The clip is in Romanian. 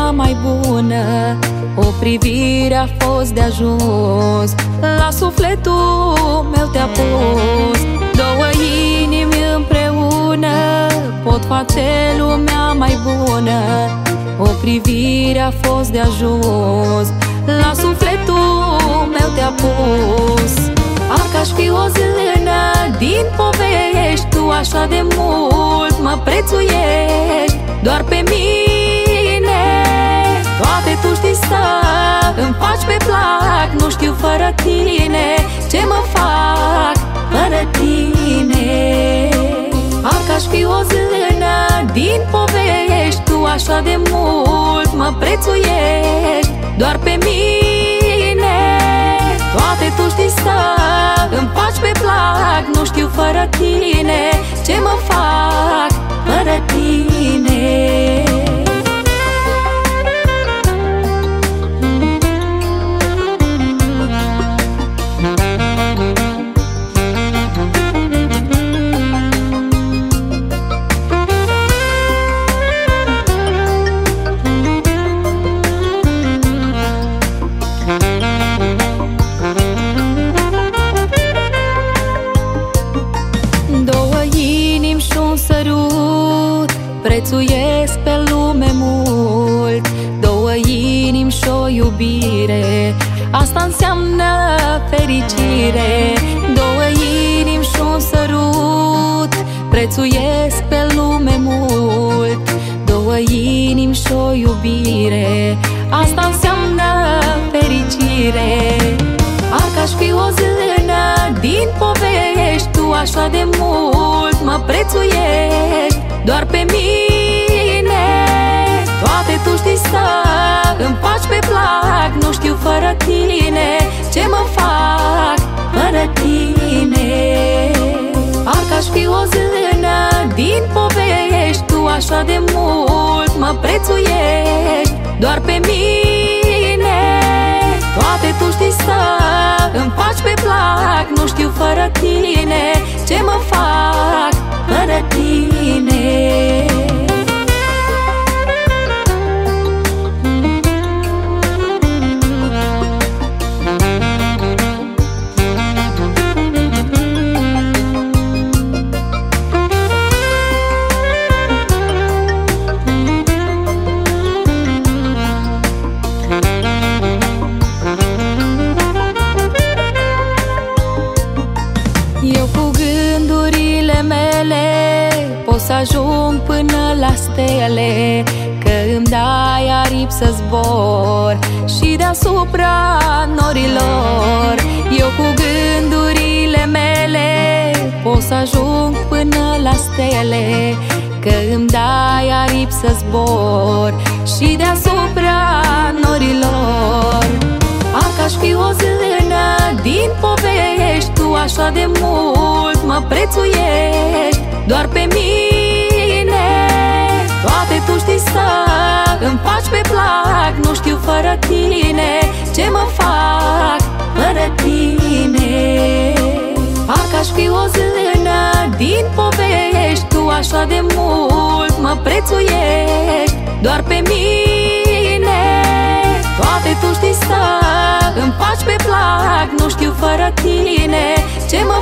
lumea mai bună. O privire a fost de ajuns, la sufletul meu te-a pus. Două inimi împreună pot face lumea mai bună. O privire a fost de ajuns, la sufletul meu te-a pus. Parcă aș fi o zână din povești, tu așa de mult mă prețuiești. Doar pe mine toate tu știi să îmi faci pe plac. Nu știu fără tine ce mă fac fără tine. Parcă aș fi o zână din povești, tu așa de mult mă prețuiești. Doar pe mine toate tu știi să îmi faci pe plac. Nu știu fără tine ce mă fac fără tine. Prețuiesc pe lume mult, două inimi și o iubire. Asta înseamnă fericire. Două inimi și un sărut, prețuiesc pe lume mult. Două inimi și o iubire. Asta înseamnă fericire. Parcă aș fi o zână din povești, tu așa de mult mă prețuiești. Doar pe mine toate tu știi să îmi faci pe plac. Nu știu fără tine ce mă fac fără tine. Parcă aș fi o zână din povești, tu așa de mult mă prețuiești. Doar pe mine toate tu știi să îmi faci pe plac. Nu știu fără tine ce mă fac fără tine. Eu cu gândurile mele pot să ajung până la stele, că îmi dai aripi să zbor și deasupra norilor. Eu cu gândurile mele pot să ajung până la stele, că îmi dai aripi să zbor și deasupra norilor. Parcă aș fi o zână din povești, tu așa de mult mă prețuiești. Doar pe mine toate tu știi să îmi faci pe plac. Nu știu fără tine ce mă fac fără tine. Parcă aș fi o zână din povești, tu așa de mult mă prețuiești. Doar pe mine toate tu știi să îmi faci pe plac. Nu știu fără tine ce mă